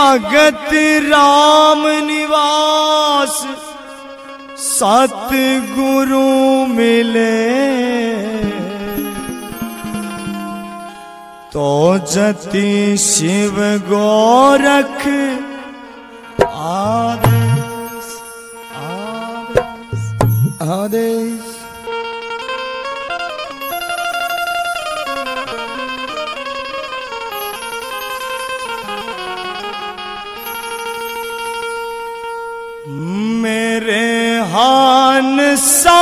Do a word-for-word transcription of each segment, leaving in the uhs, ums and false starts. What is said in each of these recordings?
भगत राम निवास सतगुरु मिले तो जति शिव गोरख आदेश आदेश आदेश। मेरे हानसा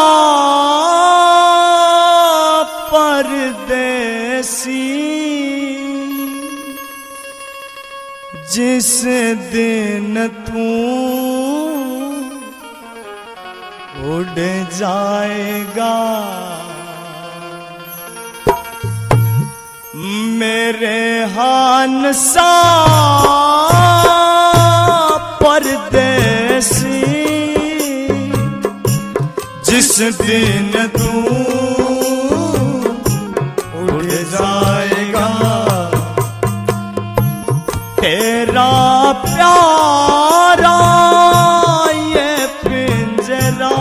परदेसी जिस दिन तू उड़ जाएगा मेरे हानसा परदेसी जिस दिन तू उड़ जाएगा तेरा प्यारा ये पिंजरा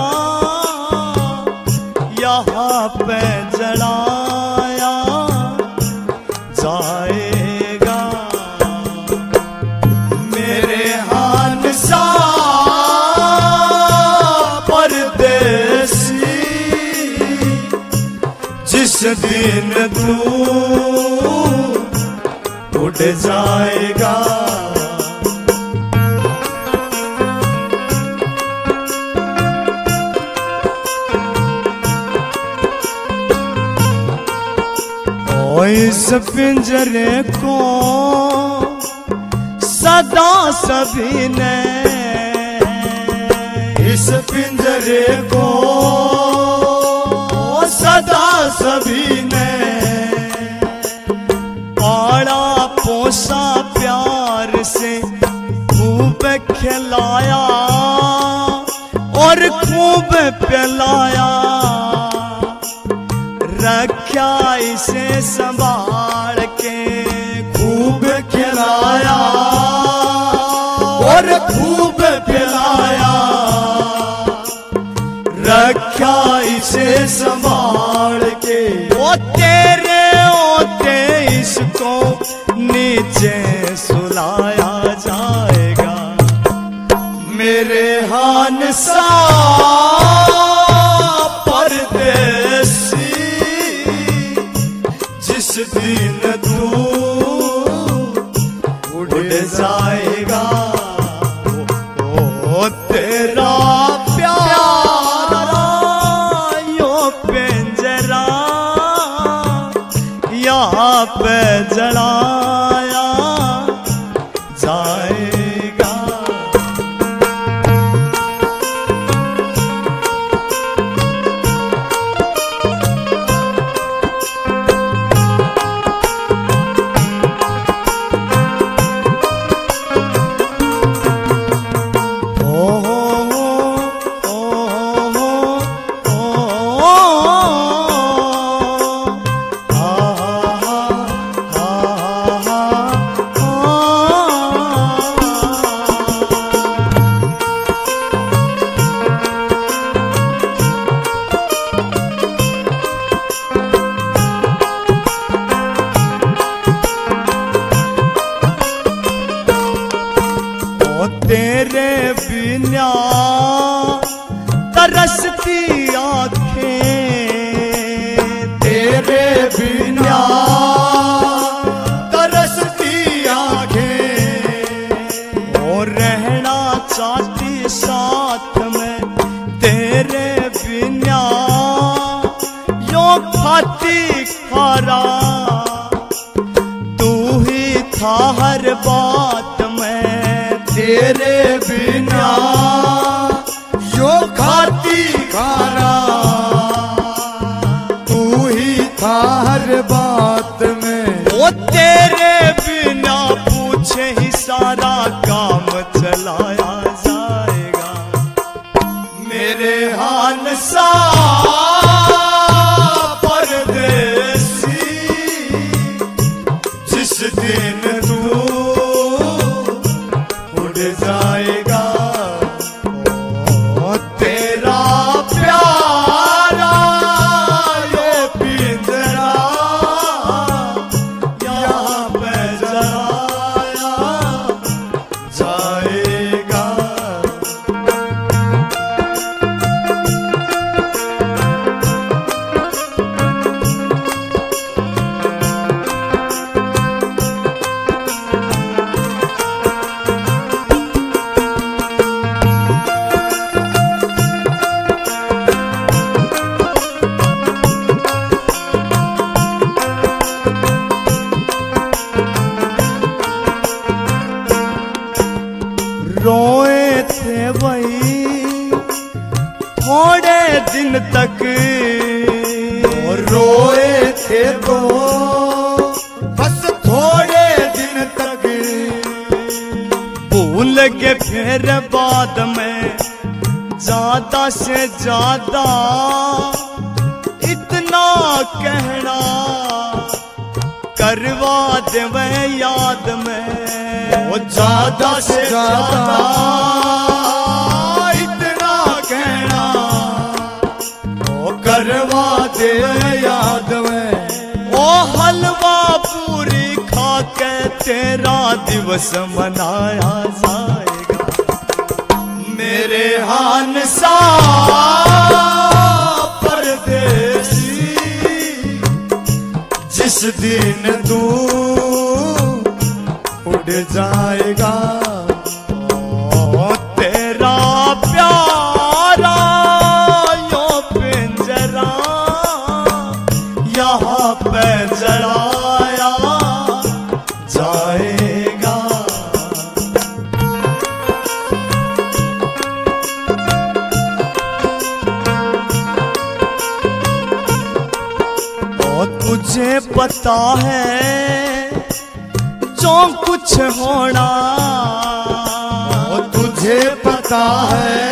यहाँ पे जलाया जाएगा मेरे हानसा परदेसी जिस दिन तू उड़ जाएगा ओ इस पिंजरे को सदा सभी ने इस पिंजरे को सदा सभी ने पाला पोसा प्यार से खूब खिलाया और खूब पिलाया रखा इसे संभाल के खूब खिलाया और खूब पिलाया रखा इसे संभाल के ओ तेरे होते इसको नीचे सुलाया जाएगा मेरे हानसा परदेसी जिस दिन तू उड़ जाएगा ओ तेरा प्यारा यो पिंजरा यहाँ पे जलाया जाएगा तेरे बिना तरसती आँखें तेरे बिना तरसती आँखें और रहना चाहती साथ में तेरे बिना यो खाती खारा तू ही था हर बात में तेरे बिना यो खाती खारा तू ही था हर बात में वो तेरे बिना पूछे ही सारा काम चलाया जाएगा मेरे हानसा परदेसी जिस दिन तू थोड़े दिन तक रोए थे तो बस थोड़े दिन तक भूल के फिर बाद में ज्यादा से ज्यादा इतना कहना करवा देवे याद में। वो ज्यादा से ज्यादा इतना कहना वो करवा दे याद में। वो हलवा पूरी खा के तेरा दिवस मनाया जाएगा मेरे हानसा परदेसी। जिस दिन तू उड़ जाएगा ओ तेरा प्यारा यो पिंजरा यहाँ पे जलाया जाएगा। और तुझे पता है जो कुछ होना। और तुझे पता है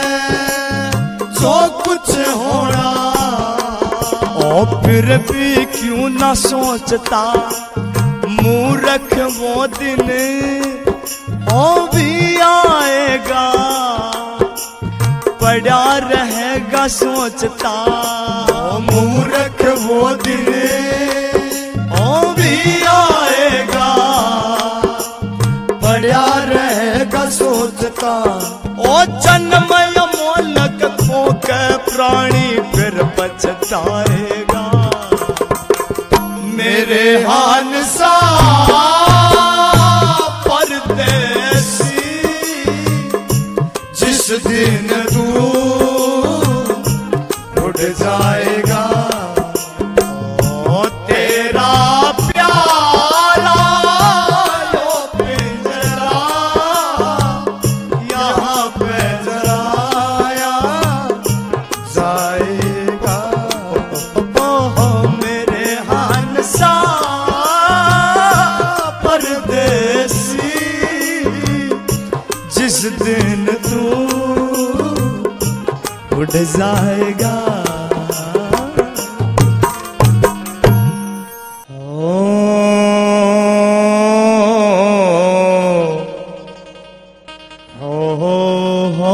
जो कुछ होना। और फिर भी क्यों ना सोचता मूर्ख वो दिन ओ भी आएगा। पड़ा रहेगा सोचता मूर्ख वो दिन ओ भी आएगा। पड़ा रहेगा सोचता ओ जन्म अमोलक खो के प्राणी फिर पछताएगा मेरे हानसा परदेसी। जिस दिन तू उड़ जाएगा ओ तेरा प्यारा यो पिंजरा यहाँ पे जलाया जाएगा। ओ मेरे हानसा परदेसी। जिस दिन तू उड़ जाएगा ओ हो हो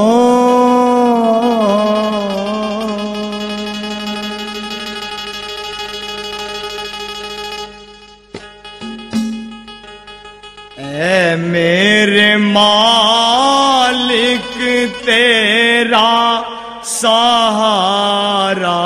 ऐ मेरे मालिक तेरा सहारा।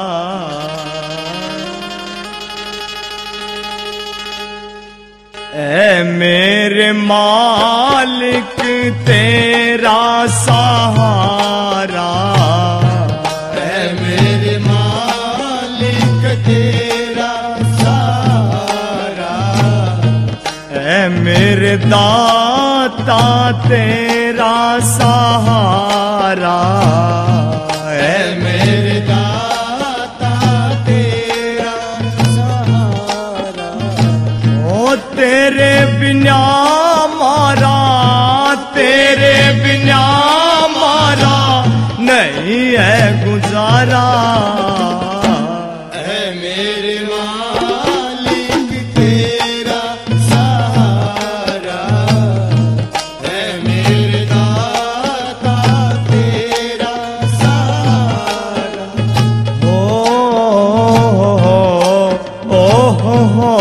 ऐ मेरे मालिक तेरा सहारा। ऐ मेरे मालिक तेरा सहारा। ऐ मेरे दाता तेरा सहारा। ऐ मेरे दाता तेरा सहारा। ओ तेरे बिना मारा तेरे बिना मारा नहीं है गुजारा। ऐ मेरे मालिक तेरा सहारा। ऐ मेरे दाता तेरा सहारा। ओ हो हो हो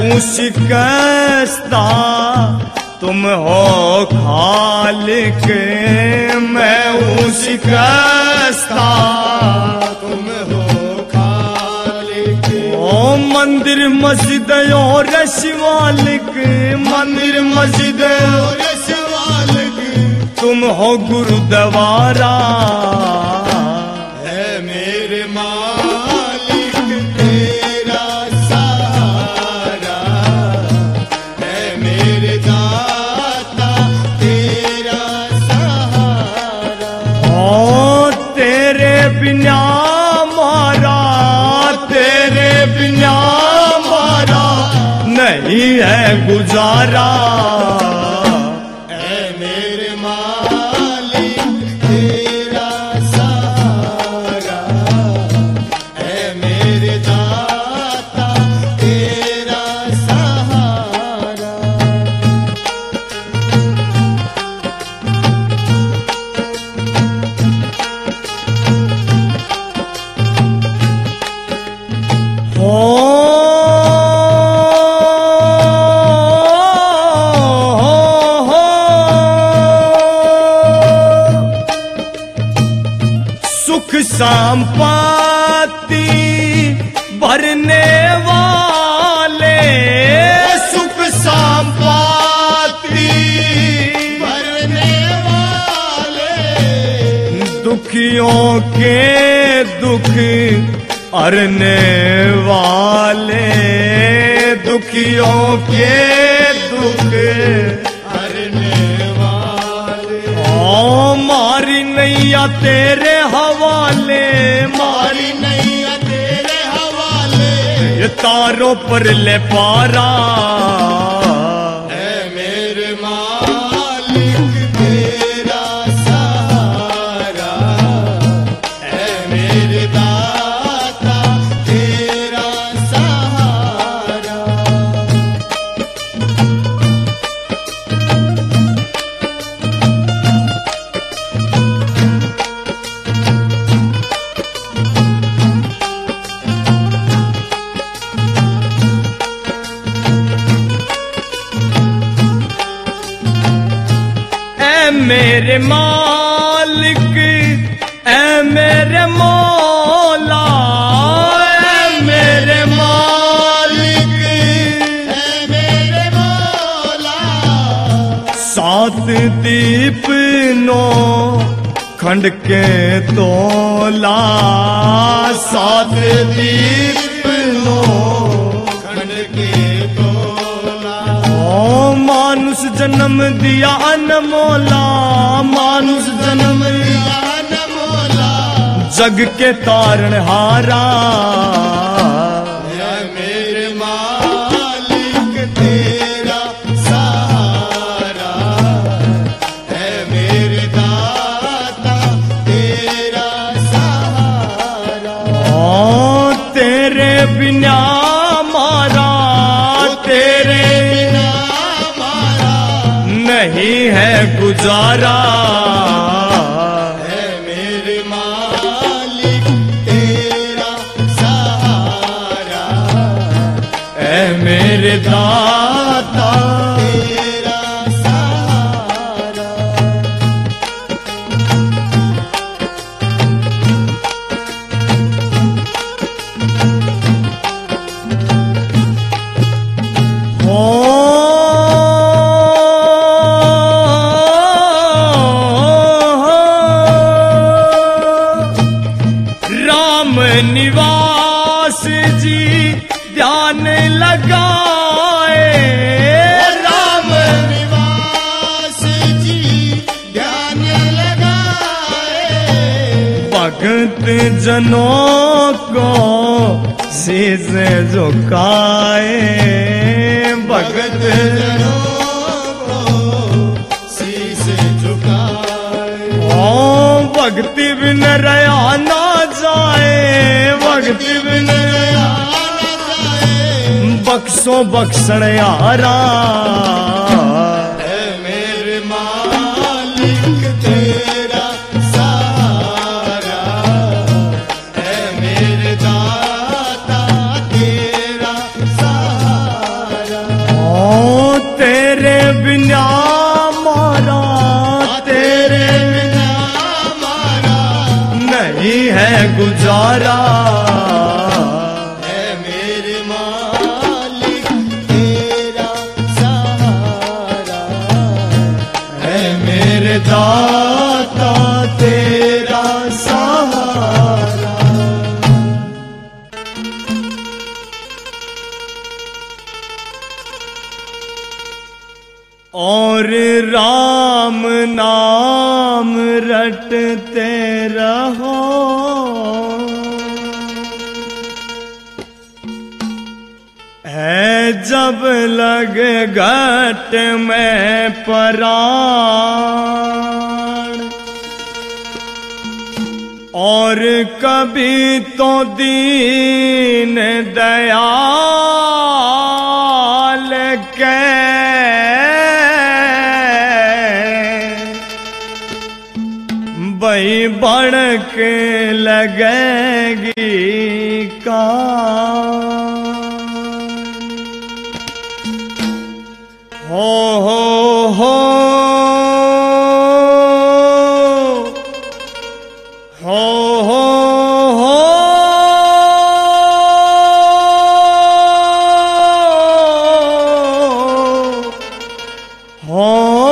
हूँ शिकस्ता तुम हो खालिक, मैं हूँ शिकस्ता तुम हो खालिक। ओ मंदिर मस्जिद और शिवालिक, मंदिर मस्जिद और शिवालिक तुम हो गुरुद्वारा, है मेरे मालिक तेरा सहारा, है मेरे दाता तेरा सहारा। ओ तेरे बिना मारा, तेरे बिना मारा नहीं है गुजारा, है मेरे मालिक तेरा सहारा, है मेरे दाता तेरा सहारा। सुख संपत्ति भरने वाले, सुख संपत्ति भरने वाले, दुखियों के दुख हरने वाले, दुखियों के दुख हरने वाले। ओ मारी नैया तेरे हवाले, मारी मारी नैया तेरे हवाले, ये तारों पर ले पारा, है मेरे मालिक तेरा सहारा, है मेरे दाता तेरा सहारा। ऐ मेरे मालिक, ऐ मेरे मौला, ऐ मेरे मालिक, है मेरे मौला, सात दीप नो खंड के तोला, सात दीप नो खंड के तोला। ओ मानुष जन्म दिया अनमोला, मानुष जन्म दिया ज्ञान मोला, जग के तारण हारा, है मेरे मालिक तेरा सहारा, है मेरे दाता तेरा सहारा। ओ तेरे बिना मारा, तेरे बिना मारा नहीं है गुजारा, है मेरे मालिक तेरा सहारा, ऐ मेरे दाता तेरा सहारा। हो राम निवास जी ध्यान लगाए, राम निवास जी ध्यान लगाए, भगत जनों को शीश झुकाए, भगत जनों को शीश झुकाए। ओ भक्ति बिन रहा ना जाए, भक्ति बिन आना जाए, बख्शो बख्शण यारा, है मेरे मालिक तेरा सहारा, है मेरे दाता तेरा सहारा। सहारा है मेरे मालिक तेरा सहारा, है मेरे दाता तेरा सहारा। और राम नाम रटते रहो, है जब लगे घट में प्राण, और कभी तो दीन दयाल के बई बढ़क लगेगी कान। हो हो हो हो हो हो हो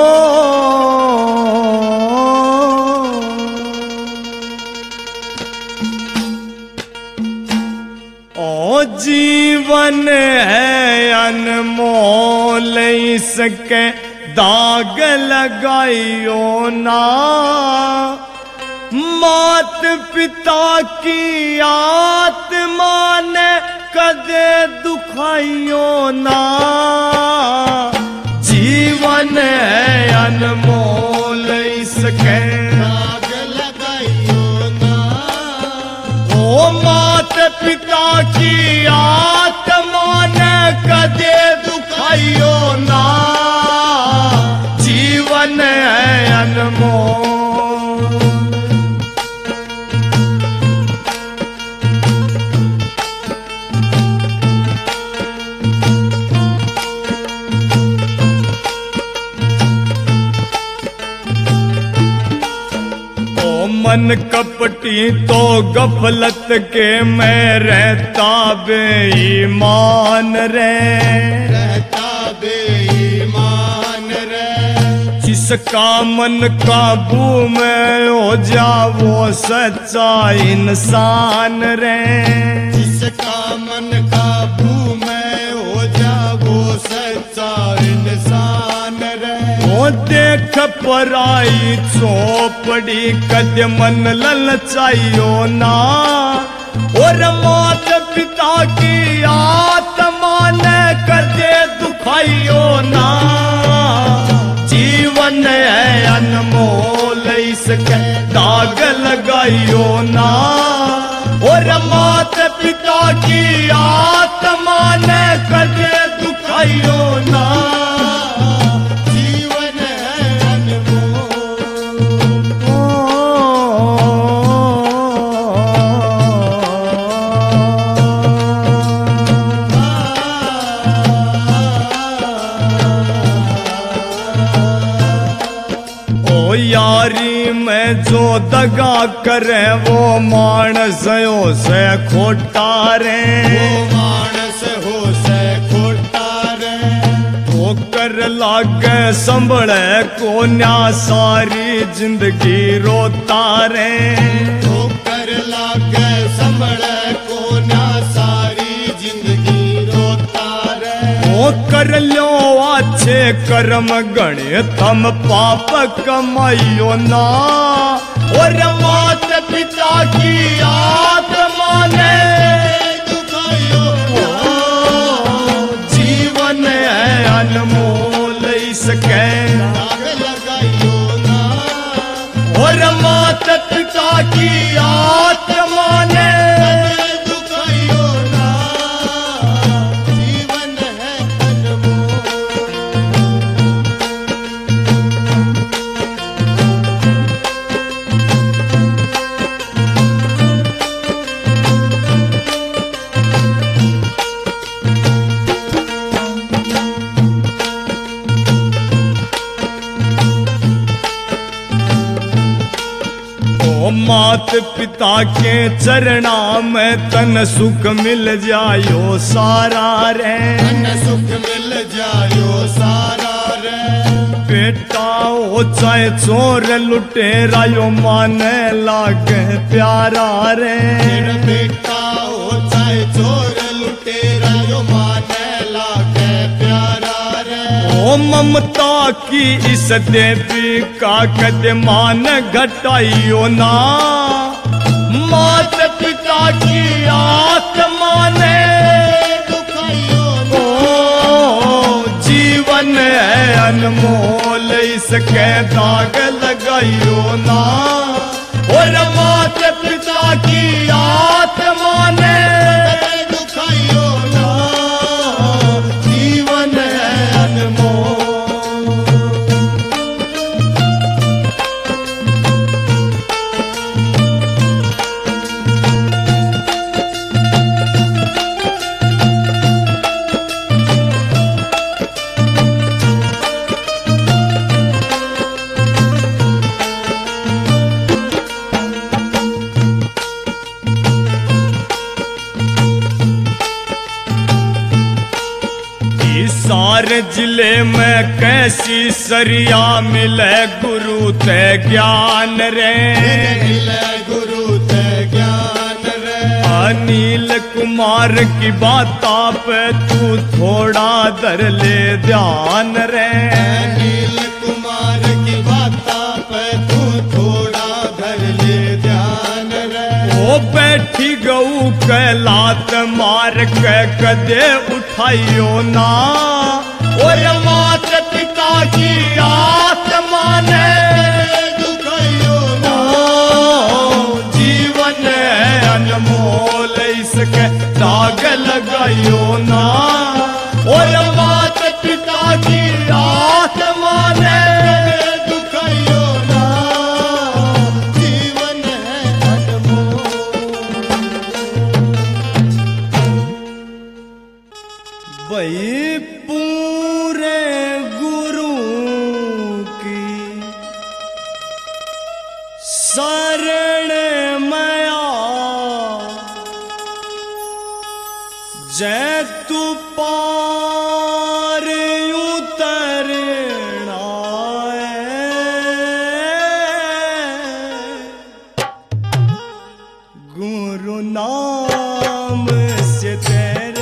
ओ जीवन है अनमोल, इसके दाग लगाइयो ना। मात पिता की आत्मा ने कदे दुखाइयो ना। जीवन है अनमोल, इसके दाग लगाइयो ना। ओ मात पिता की आत्मा ने कदे दुखाइयो ना। जीवन है अनमोल। मन कपटी तो गफलत के मैं रहता बेईमान रे, रहता बेईमान रे। जिसका मन काबू में हो जा वो सच्चा इंसान रे। जिसका मन काबू में हो जा वो सच्चा इंसान रे। वो देख पराई चौपड़ी कद मन ललचाइयो ना। और मात पिता की आत्मा ने कदे दुखाइयो ना। जीवन है अनमोल, इसके दाग लगाइयो ना। और मात पिता की आत्मा ने कदे दुखाइयो ना। यारी में जो दगा करे वो मानस हो से खोटा रे। वो मानस हो से खोटा रे। ठोकर लागे संभले को न्या सारी जिंदगी रोता रे। ठोकर लागे संभले को न्या सारी जिंदगी रोता रे। वो कर लो अच्छे कर्म गणे थम पाप कमाइयो ना। और मात पिता की आत्मा ने दुखाइयो ना। जीवन है अनमोल, इसके दाग लगाइयो ना। और मात पिता की आत्मा ने दुखाइयो ना। जीवन है अनमोल। पिता के चरणा में तन सुख मिल जायो सारा रे, तन सुख मिल जायो सारा रे। बेटा हो चाहे चोर लुटेरा यो माने लागे प्यारा रे, बेटा हो चाहे चोर लुटेरा यो माने लागे प्यारा रे। ओ ममता की इस देवी का कद मान घटाइयो ना, माता पिता की आत्मा ने दुखाइयो ओ जीवन है अनमोल इसके दाग लगाइयो ना, और माता पिता की आत्मा ने दुखाइयो ना, जीवन है अनमोल। सारे जिले में कैसी सरिया मिले गुरु ते ज्ञान रे, मिले गुरु ते ज्ञान रे। अनिल कुमार की बाता पे तू थोड़ा धर ले ध्यान रे, अनिल कुमार की बाता पे तू थोड़ा धर ले ध्यान रे। वो बैठी गऊ कैलात मार के कदे उठाइयो ना, और माता पिता की आत्मा ने दुखाइयो ना, जीवन है अनमोल इसके दाग लगाइयो ना, और माता पिता की आत्मा ने दुखाइयो ना, जीवन है अनमोल। भाई पूरे गुरु की शरण में आ, जय तू पार उतरना है, गुरु नाम से तेरे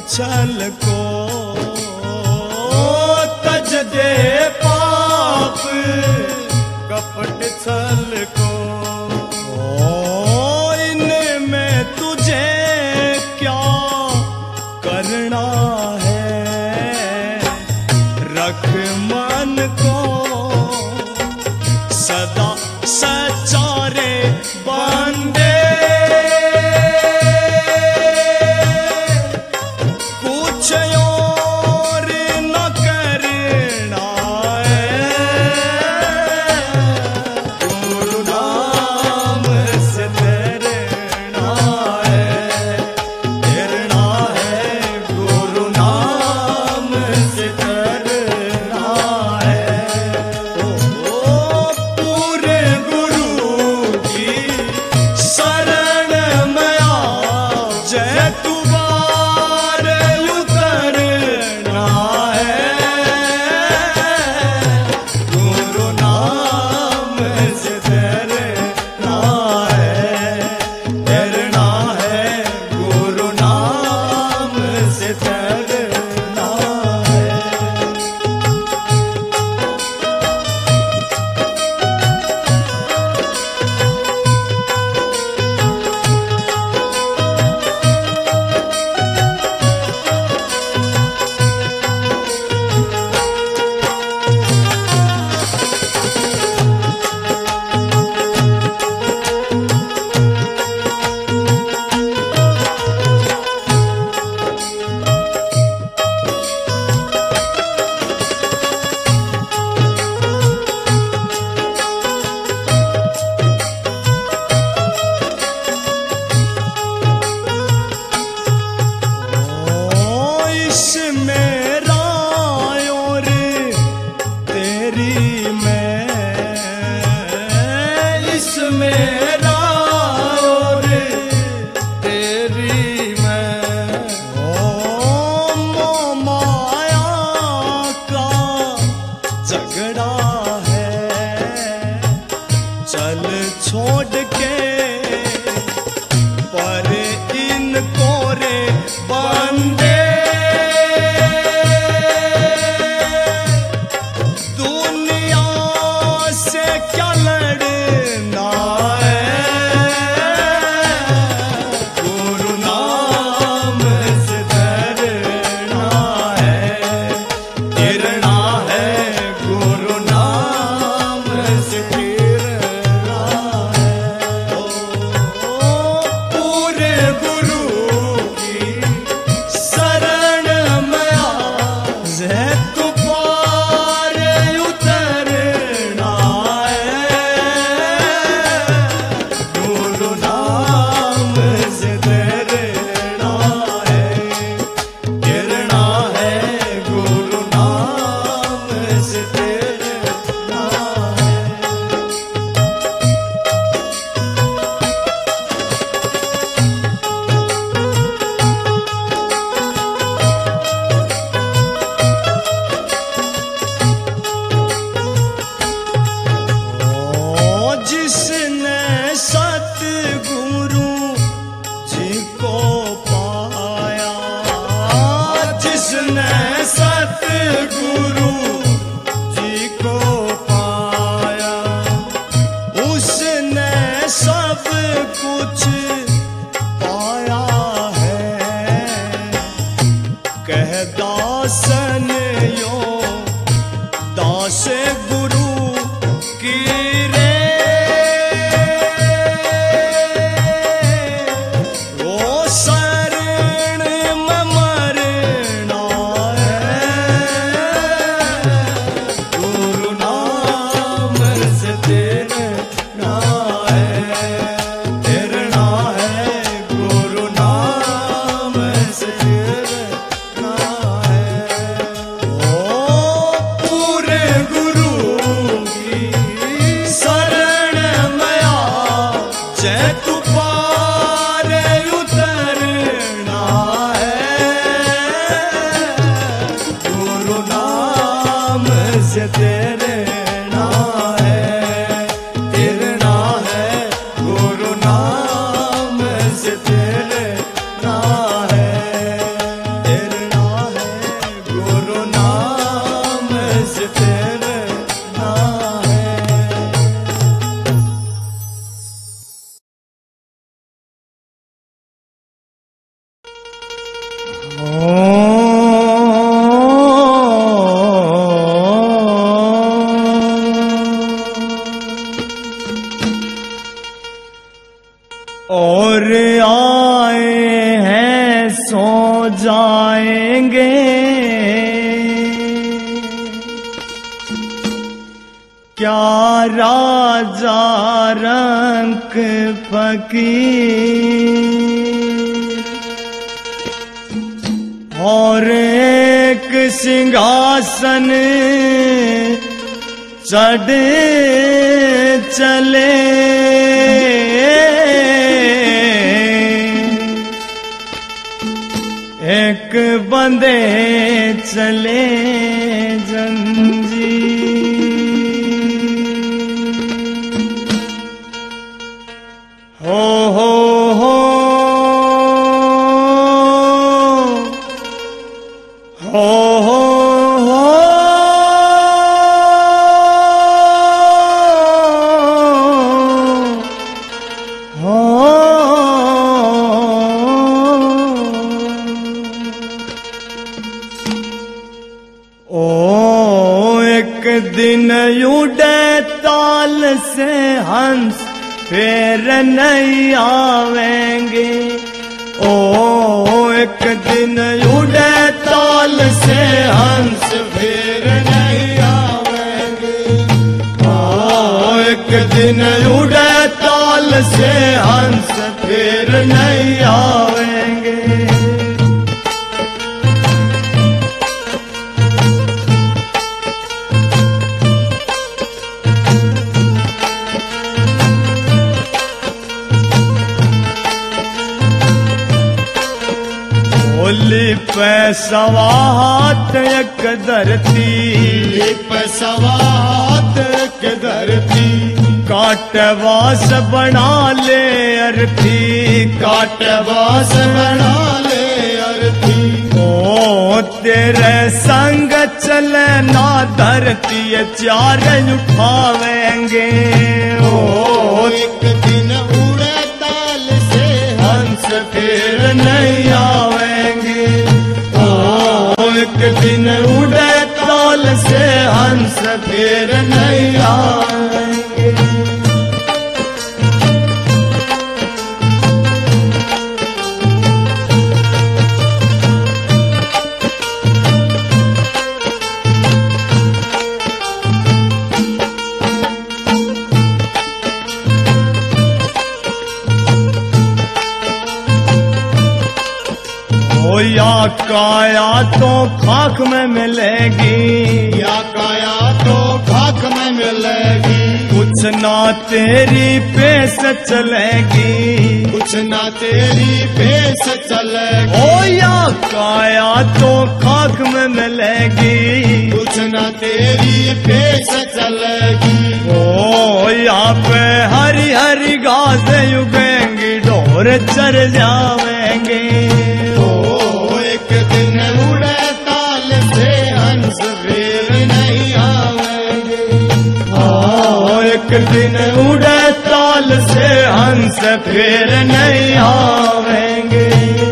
छल को तज दे पाप कपट छल को ओ इनमें तुझे क्या करना है रख मन को सदा सच्चा रे बंदे कुछ और न करना है गुरु नाम से तैरना है तैरना है गुरु नाम से तैरना है ओ, ओ पूरे गुरु की शरण में आ जय तू बार उतरना है गुरु नाम से तैरना है तैरना है गुरु नाम से तैरना है ओ इसमें रायों रे तेरी मैं इसमें रायों रे तेरी मैं ओ मोह माया का झगड़ा है चल छोड़ के पर इनको रे बंदे दुनिया से क्या लड़ना है गुरु नाम से तैरना है तैरना है गुरु नाम से तैरना है और आए हैं सो जाएंगे, क्या राजा रंक फकीर और एक सिंहासन चढ़ चले, एक बंदे चले जंजीर। हो हो हो हो हो हो ओ एक दिन उड़े ताल से हंस फिर नहीं आवेंगे। ओ एक दिन उड़े ताल से हंस फिर नहीं आवेंगे। ओ एक दिन उड़े ताल से हंस फिर नहीं आवेंगे। बोली पैसवा हाथ एक धरती, पैसवा हाथ के धरती, काटवास बना ले अर्थी, काटवास बना ले अर्थी। ओ तेरे संग चले ना धरती चार उठावेंगे। ओ एक दिन उड़े ताल से हंस फिर नहीं आवेंगे। ओ एक दिन उड़े ताल से हंस फिर नहीं आवेंगे। ओ या काया तो खाक में मिलेगी, या काया तो खाक में मिलेगी। कुछ ना तेरी पेश चलेगी, कुछ ना तेरी पेश चलेगी। ओ या काया तो खाक में मिलेगी, कुछ ना तेरी पेश चलेगी। ओ यहाँ पे हरी हरी घास उगेंगी, ढोर चर जावेंगे। ओ एक दिन उड़े ताल से हंस फिर नहीं आवेंगे। ओ एक दिन उड़े ताल से हंस फिर नहीं आवेंगे।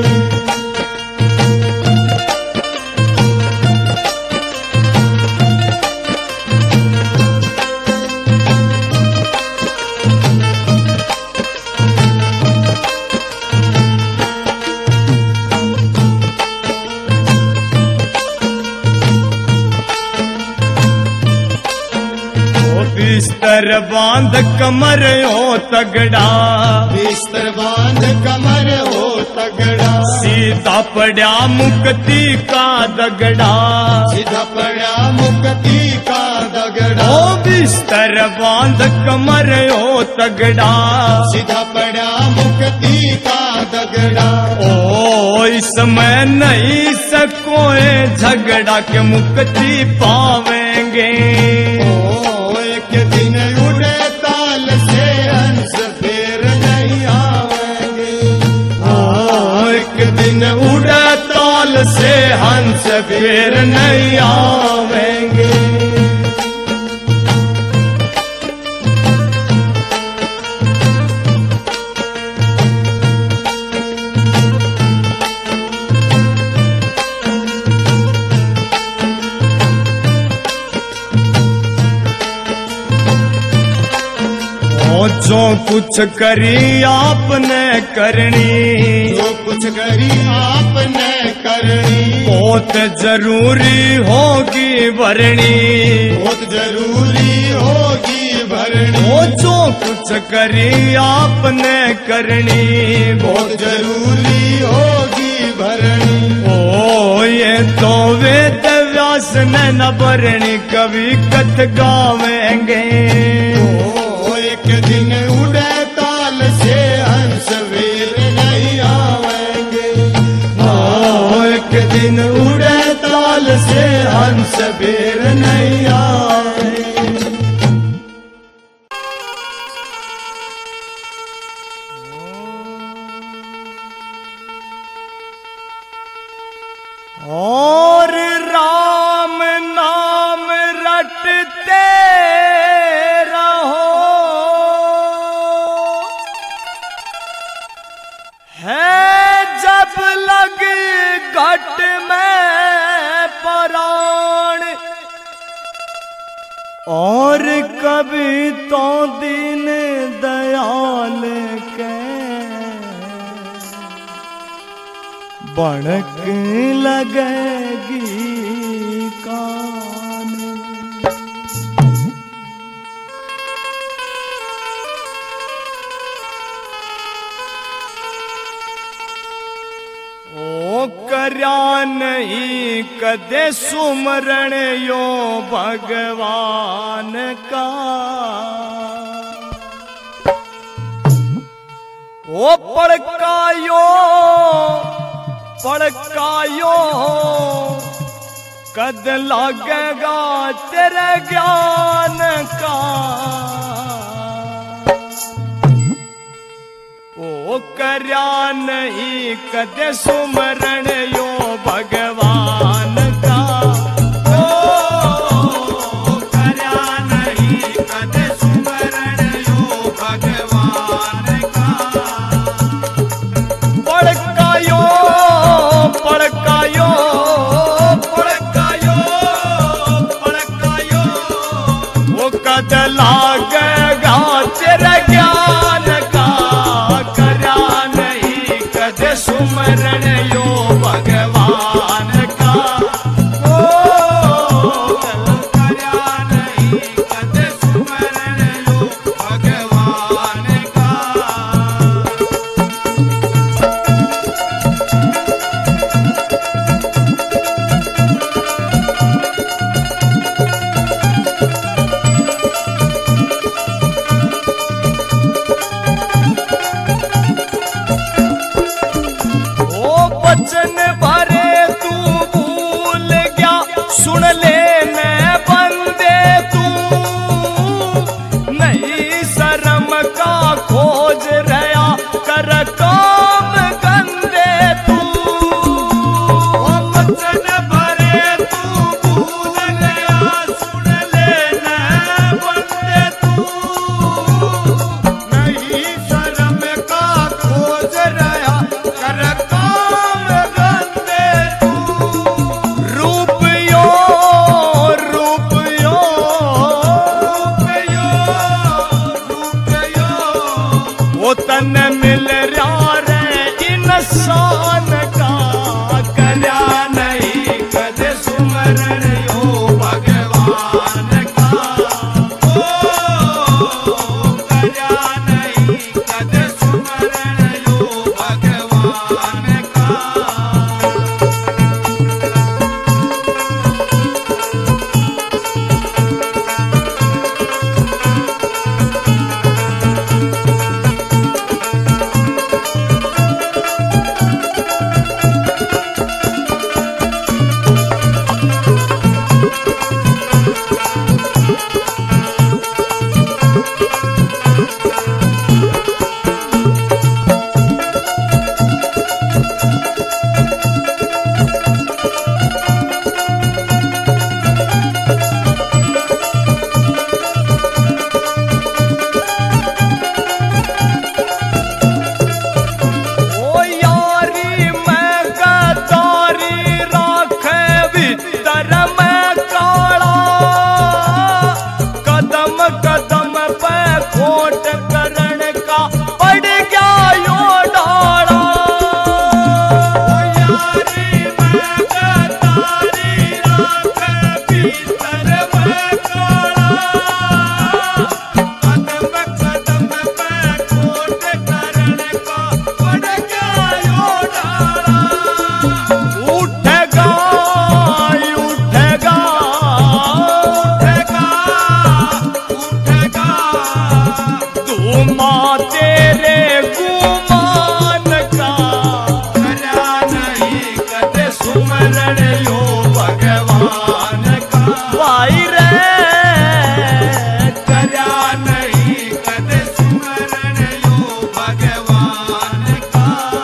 बिस्तर बांध कमर हो तगड़ा, बिस्तर बांध कमर हो तगड़ा। सीधा पड़ा मुक्ति का दगड़ा, सीधा पड़ा मुक्ति का दगड़ा। ओ बिस्तर बांध कमर हो तगड़ा, सीधा पड़ा मुक्ति का दगड़ा। ओ इसमें नहीं सकोए झगड़ा के मुक्ति पावेंगे। ओ एक दिन उड़े ताल से हंस फिर नहीं आवेंगे। ओ एक दिन उड़े ताल से हंस फिर नहीं आवेंगे। जो कुछ करी आपने करनी, जो कुछ करी आपने करनी, बहुत जरूरी होगी भरनी, बहुत जरूरी होगी भरनी। वो जो कुछ करी आपने करनी, बहुत जरूरी होगी भरनी। ओ ये तो वेद व्यास ने न भरनी कभी कथ गावेंगे। ओ एक दिन उड़े ताल से हंस वीर नहीं आवेंगे। ओ एक दिन उड़े ताल से हंस वीर नहीं आएंगे। और राम नाम रटते रहो, है जब लग घट में प्राण, और कभी तो दीन दयाल के भड़क लगेगी कान। ओ करया नहीं कदे सुमरण यो भगवान का, ओ पड़कायो पड़कायो कद लागेगा तेरे ज्ञान का। ओ करया नहीं कदे सुमरण यो भगवान का, ओ करया नहीं कदे सुमरण यो भगवान का। पड़कायो पड़कायो पड़कायो पड़कायो वो कद लागेगा तेरे ज्ञान का। करया नहीं कदे सुमरण यो भगवान का, ओ करया नहीं कदे सुमरण यो भगवान का। वचन भरे तू भूल गया, सुन ले मैं बंदे तू, नहीं शर्म का खोज रहा कर काम गंदे तू। वचन भरे तू भूल गया, सुन ले मैं बंदे तू, नहीं शर्म का खोज रहा कर तन मिल रहा उमा तेरे गुमान का करया नहीं कदे सुमरण यो भगवान का भाई रे करया नहीं कदे सुमरण यो भगवान का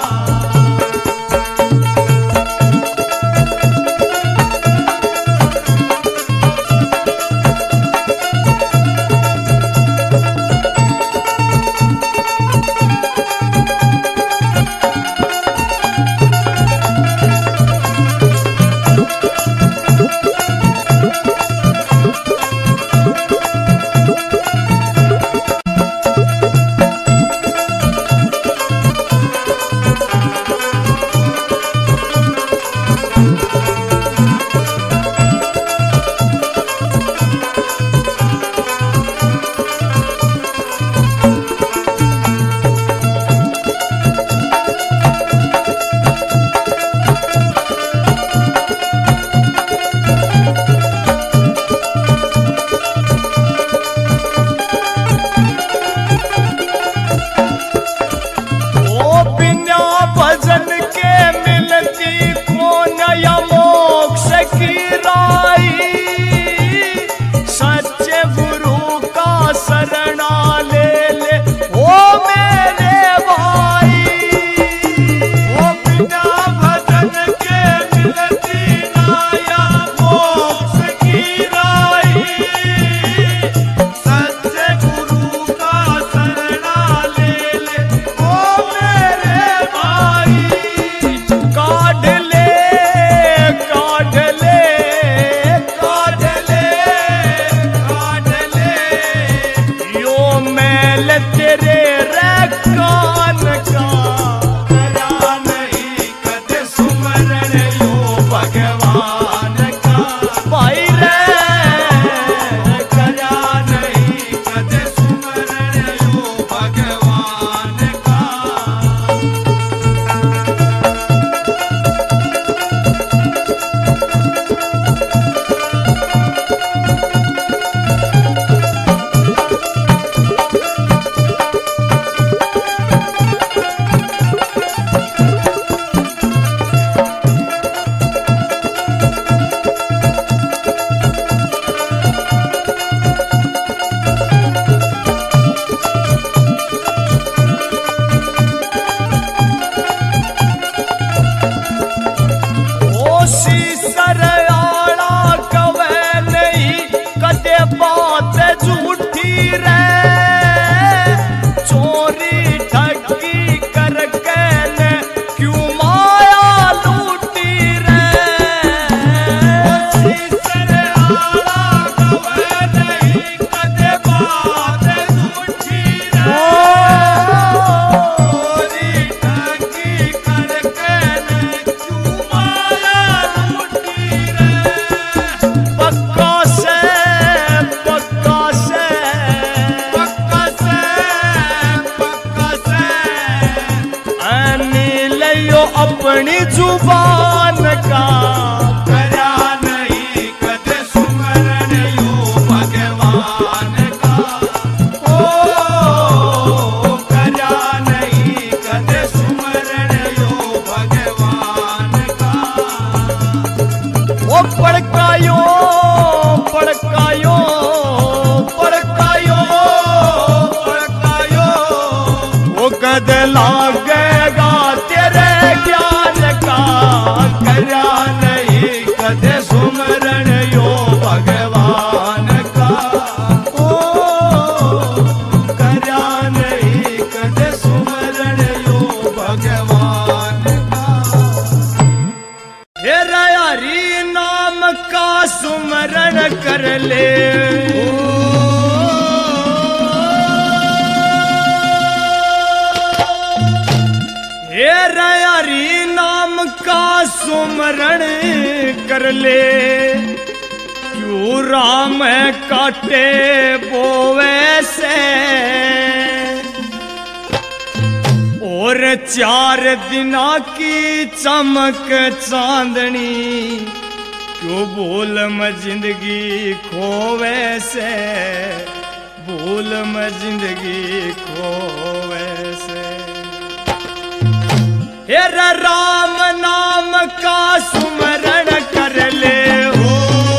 अपनी जुबान का करया नहीं कदे सुमरण यो भगवान का ओ करया नहीं कदे सुमरण यो भगवान का ओ पड़कायो पड़कायो पड़कायो पड़कायो वो कद लागेगा तेरे ज्ञान का करया नहीं कदे सुमरण यो भगवान का ओ करया नहीं कदे सुमरण यो भगवान का हे हरि नाम का सुमरण कर ले हे हरि नाम का सुमरण कर ले क्यों राम काटे बोवे से और चार दिना की चमक चांदनी क्यों भूल में जिंदगी खोवे से भूल में जिंदगी खोवे से। हेरा राम नाम का सुमरण कर ले हो,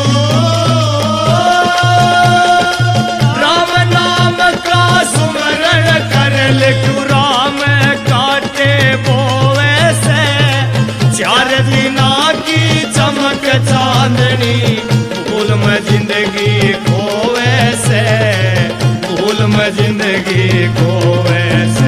राम नाम का सुमरण कर ले, क्यों राम काटे बोवे से। चार दिना की चमक चांदनी, भूल में जिंदगी खोवे से, भूल में जिंदगी खोवे से।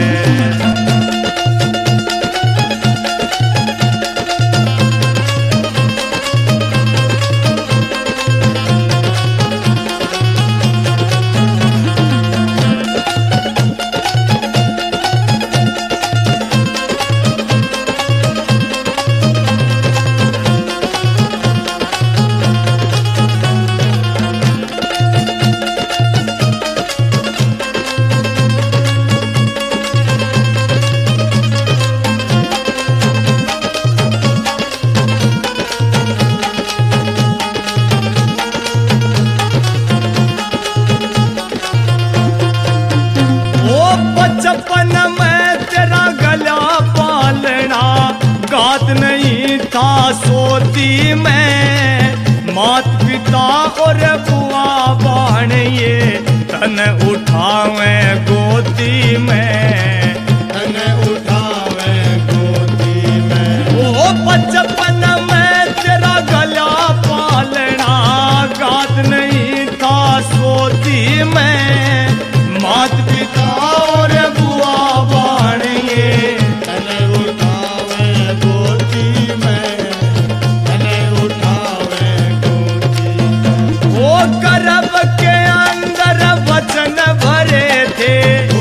बचपन में तेरा गला पालना, गात नहीं था सोती में। मात पिता और बुआ बाण ये तन उठावे गोदी में, तन उठावे गोदी में। ओ बचपन में तेरा गला पालना, गात नहीं था सोती में। मात पिता और बुआ बाण ये तन उठावे गोदी में, तन उठावे गोदी में। वो गर्भ के अंदर वचन भरे थे,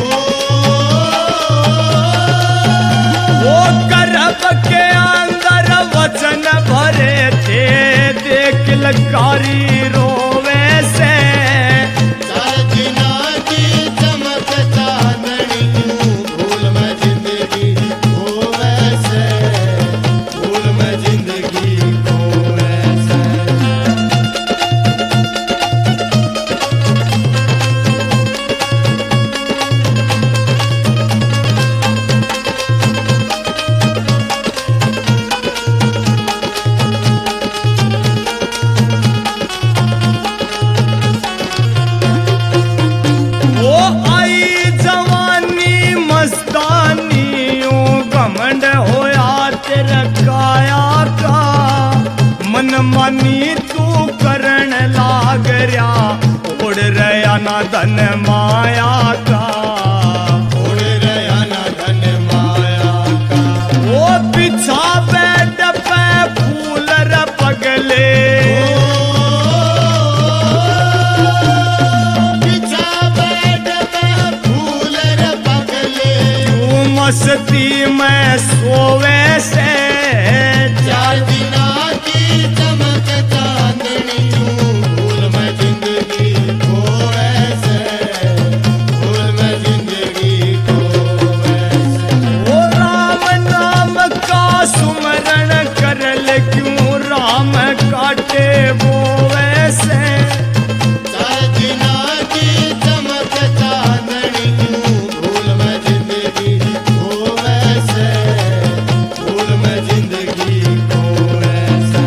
वो गर्भ के अंदर वचन भरे थे। देख लकारी रोवे से, मानी तू करण लाग रया, उड़ रया ना धन माया का, उड़ रया ना धन माया का। वो बिछा बैठ पे फूल र पगले, बिछा बैठ पे फूल र पगले। तू मस्ती में सोवे से, चार दिना की चमक चांदनी, भूल में जिंदगी खोवे से, भूल में जिंदगी खोवे से। वो राम नाम का सुमरण कर ले, क्यों राम काटे बोवे से। चार दिना की चमक चांदनी, भूल में जिंदगी खोवे से, भूल में जिंदगी खोवे से।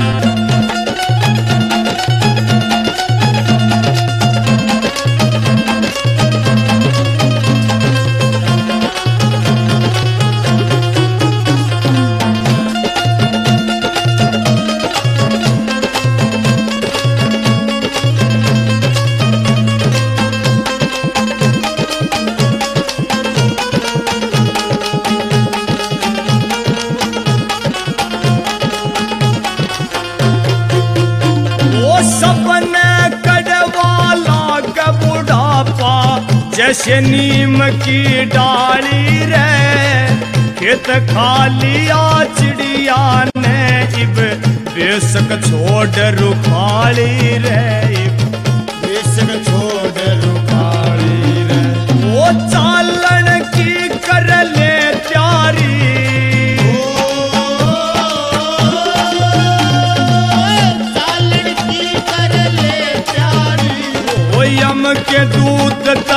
जैसे नीम की डाली रे, खेत खालिया चिड़िया ने इब बेसक छोड़ रुखाली रे, इब बेसक छोड़ रुखाली रे। वो चालन की कर ले प्यारी, चालन की कर ले प्यारी। वो यम के दूत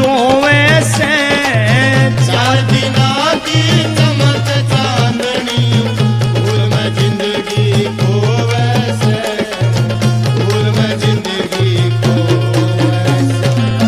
धोवे से चार दिना की चमक चांदनी फूल में जिंदगी को वैसे फूल में जिंदगी को वैसे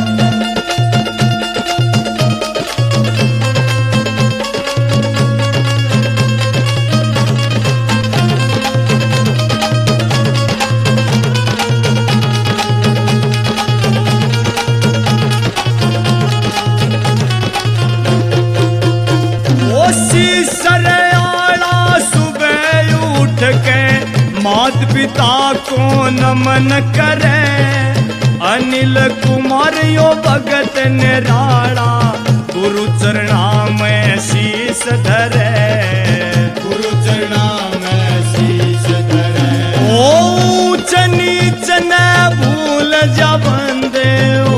सरयाला सुबह उठ के मात पिता को नमन करे अनिल कुमार यो भगत निराला गुरु चरणा में शीश धरे गुरु चरणा में शीश धरे ऊंच नीच न भूल जा बंदे ओ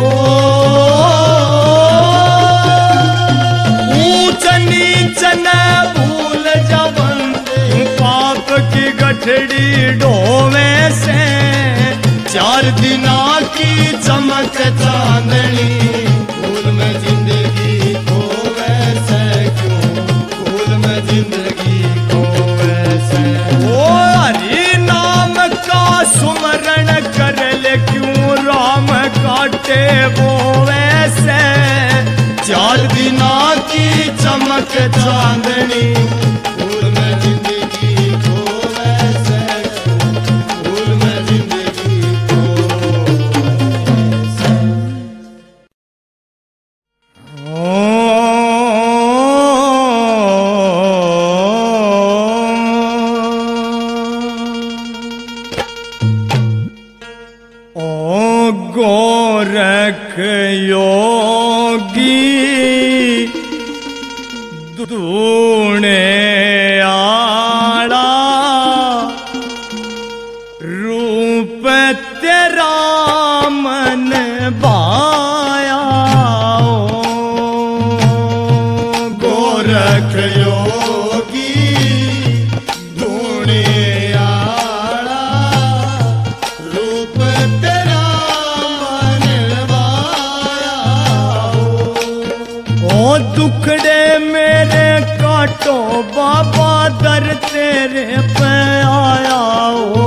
ऊंच नीच न भूल जा बंदे पाप की गठड़ी ढोवे से चार दिना की चमक चांदनी फूल में जिंदगी को वैसे क्यों फूल में जिंदगी को वैसे ओ हरि नाम का सुमरण कर ले क्यों राम काटे वो वैसे चार दिना की चमक चांदनी फूल में जिंदगी को वैसे फूल में जिंदगी को वैसे ओ गोरख योगी दूणे आड़ा रूप तेरा मन बाया गोरख योगी ढूंढे आड़ा रूप तेरा मन वाया ओ दुखड़े मेरे काटो बाबा दर तेरे पे आया ओ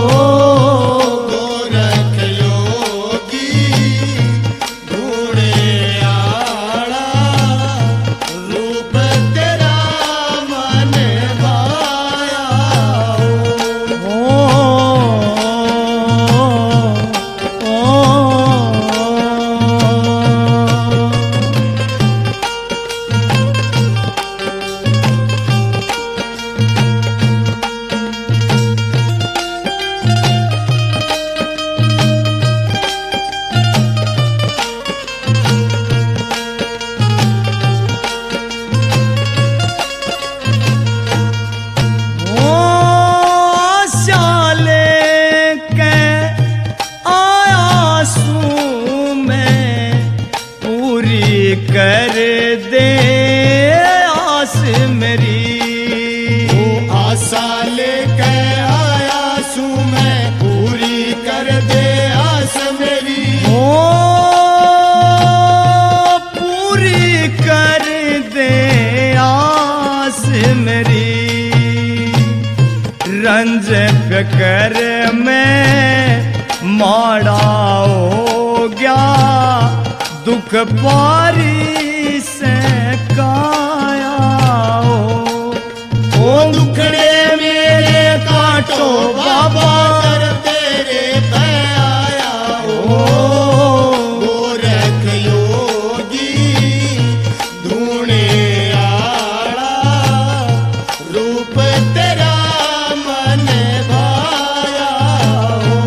गोरख योगी ढूंढे आड़ा रूप तेरा मन वाया ओ ओ कर दे आस मेरी आशा लेके आया सू मैं पूरी कर दे आस मेरी ओ पूरी कर दे आस मेरी रंज फिकर में माड़ा हो गया दुख पारी से काया ओ दुखड़े मेरे काटो बाबा कर तेरे पे आया हो गोरख योगी ढूंढे आड़ा रूप तेरा मन भाया हो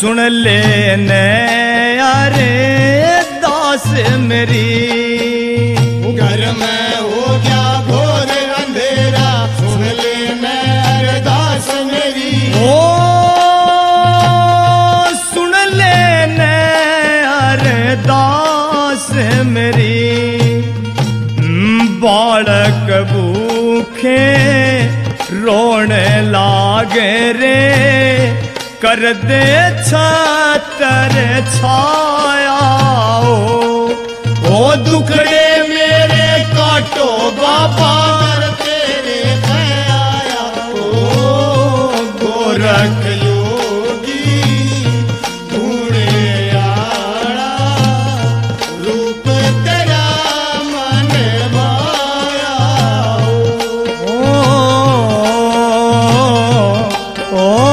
सुन लेने अरे दास मेरी। घर में हो गया घोर अंधेरा, सुन लेने अरदास मेरी। ओ सुन लेने अरदास मेरी। बालक भूखे रोने लागे रे, कर दे छतर छाया। ओ दुखड़े मेरे काटो बाबा, तेरे आया ओ गोरख योगी ढूंढे आड़ा, रूप तेरा मन माया। ओ ओ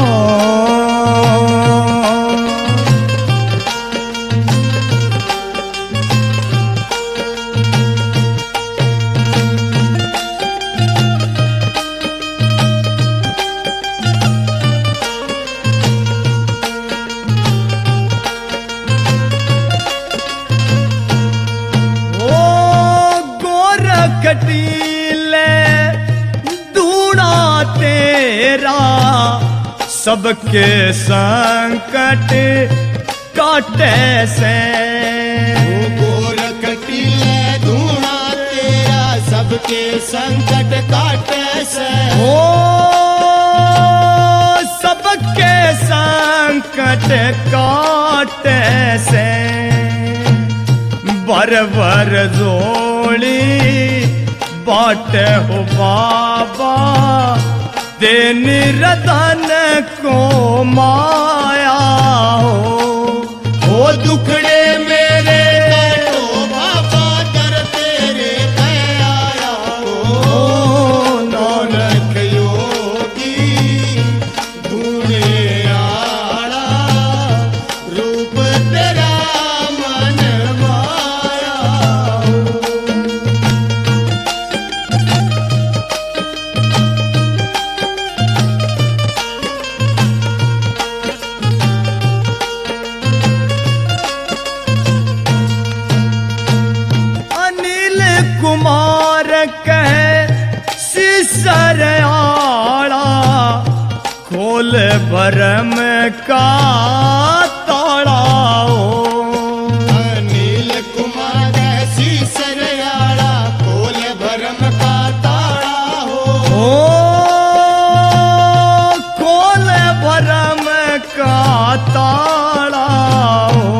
कटीले दूना तेरा, सबके संकट काटे से। गोर कटीले धूना तेरा, सबके संकट काटे से। ओ सबके संकट काटे से। बर बर जोड़ी बाटे हो बाबा, दे निरधन को माया हो। ओ दुखड़े मेरे काटो बाबा, दर तेरे आया ओ नानक योगी ढूंढे आड़ा, रूप तेरा मन माया। अनिल कुमार कहे सिसर आड़ा, खोल भरम का ताड़ा हो। अनिल कुमार ऐसी सरयाड़ा, खोल भरम का ताड़ा हो। ओ खोल भरम का ताड़ा हो।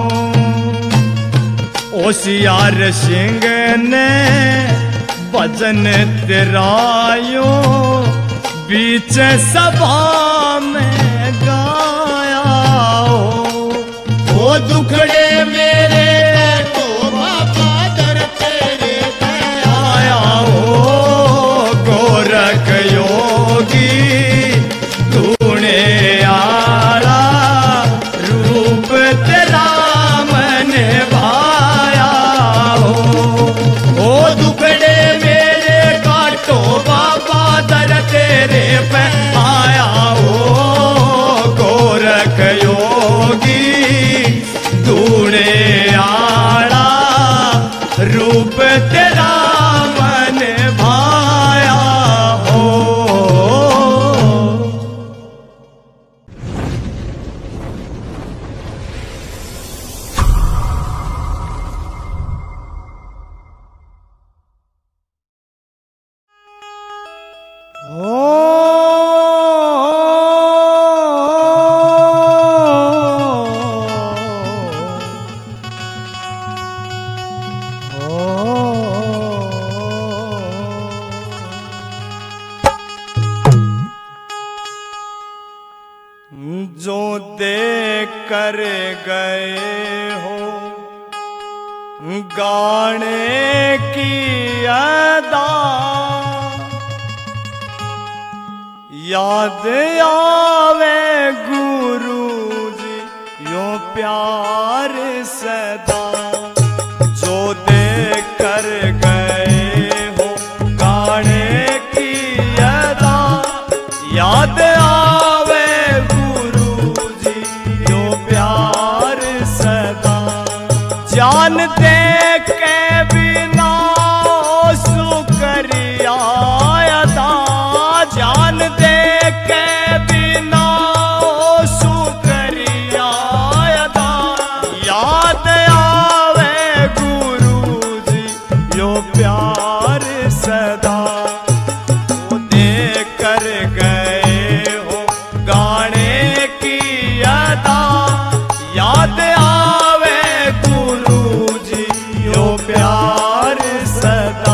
होशियार सिंह ने भजन तेरायो, बीच सभा में गाया हो। ओ दुखड़े मेरे तो बाबा दर तेरे आया हो। गोरख योगी ढूंढे आड़ा, रूप तेरा मन भाया हो। ओ दुखड़े मेरे काटो बाबा, दर तेरे पे आया हो। गोरख योगी ढूंढे आड़ा, रूप तेरा मन भाया हो। जो दे कर गए हो गाने की अदा, याद आवे गुरु जी यो प्यार सदा। जो दे कर गए हो गाने की अदा, याद आवे गुरु जी यो जान दे के बिना शुक्रिया अदा, जान दे के बिना शुक्रिया अदा। याद आवे गुरु जी यो प्यार सदा, वो दे कर गए हो गाने की अदा। याद आवे गुरु जी यो प्यार सदा।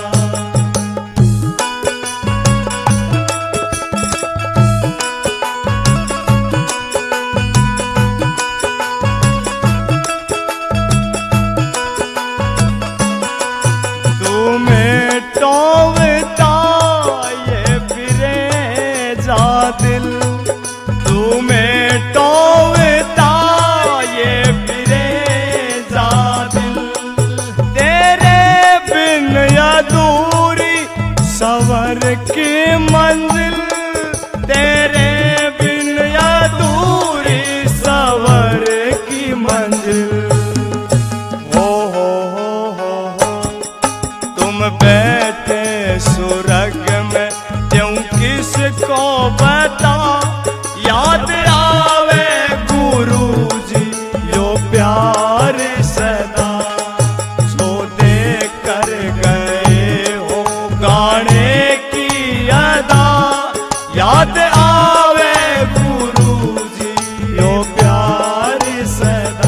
तुम्हें टोवता ये फिरे जा दिल, तुम्हें टोवता ये फिरे जा दिल। तेरे बिन अधूरी सवर की मंजिल, तेरे बिन अधूरी सवर की मंजिल। हो हो हो हो हो तुम बैठे सुरग में क्यों किसको बता। याद आवे गुरु जी यो प्यार सदा, जो दे कर गए हो गाने की अदा। याद आवे गुरु जी यो प्यार सदा।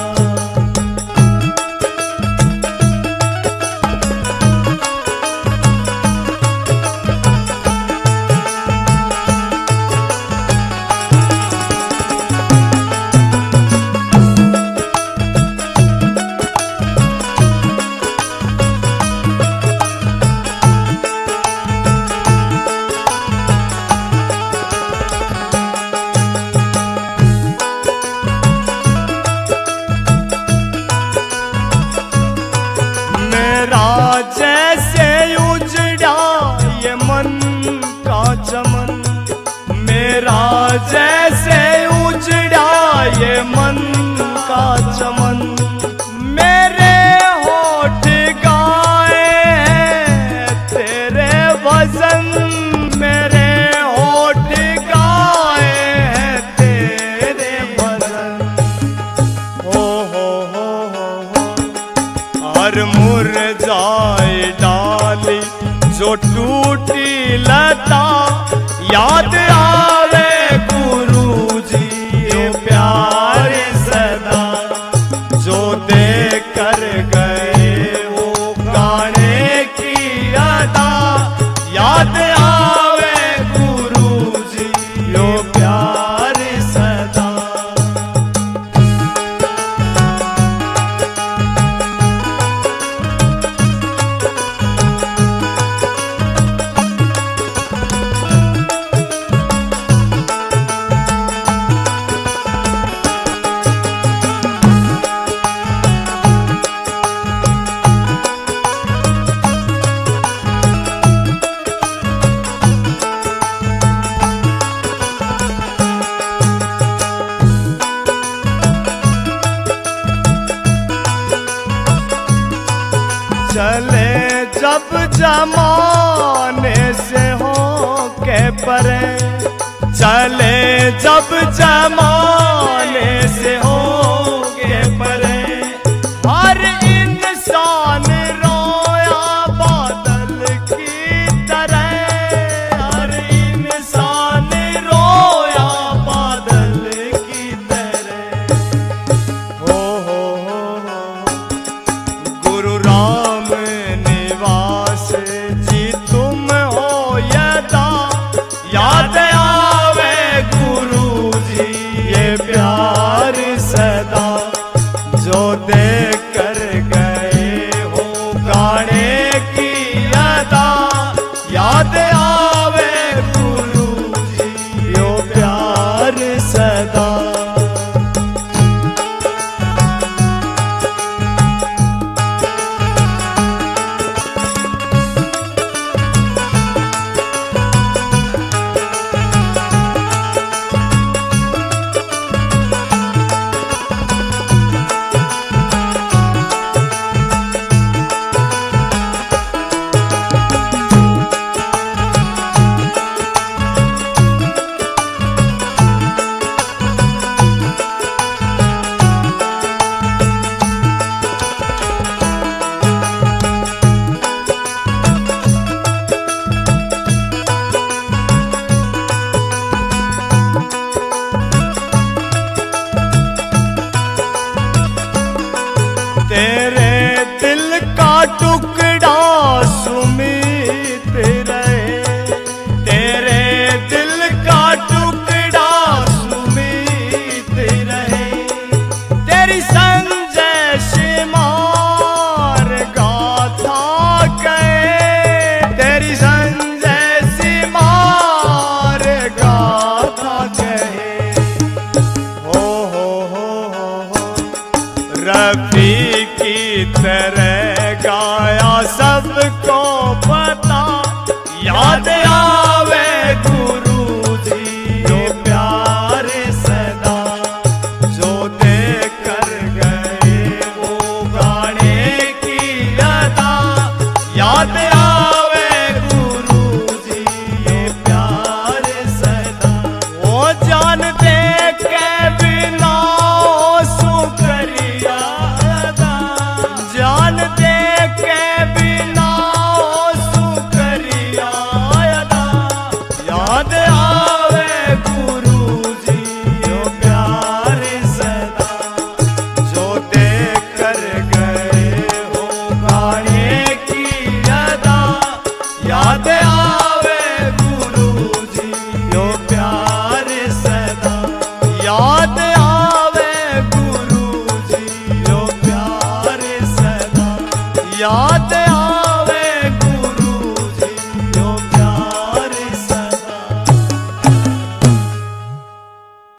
मेरा जैसे उजड़ा ये मन का चमन, मेरा जैसे उजड़ा ये मन का चमन। मेरे होठ गाए हैं तेरे वजन, मेरे होठ गाए हैं तेरे वजन। हो हो हो हो हो हर मुरझाई डाली जो टूटी लता। याद आवे गुरु जी ये प्यार सदा, जो दे कर गए हो गाने की अदा। याद आवे गुरु जी यो प्यार सदा। चले जब जमाने से हो के परे, चले जब जमाने से हो के परे। हर इंसान रोया बादल की तरह, हर इंसान रोया बादल की तरह। हो हो हो हो गुरु राम निवास जी तुम हो यदा। याद आवे गुरु जी ये प्यार टुकड़ा सुमित रहे, तेरे दिल का टुकड़ा सुमित रहे। तेरी संजय सिमार गाथा कहे, तेरी संजय सिमार गाथा कहे। हो हो हो हो हो रफी की तरह गाया सबको पता, याद आवे गुरु जी जो प्यारे सदा, जो दे कर गए वो गाने की अदा। याद आवे गुरु जी ये प्यारे सदा, वो जान दे के बिना सुकरिया अदा, जान दे के बिना सुकरिया अदा। याद आवे गुरु जी जो प्यारे सदा, जो दे कर गए हो गाने की अदा। याद आवे गुरु जी जो प्यारे सदा, याद आवे गुरु जी जो प्यारे सदा, याद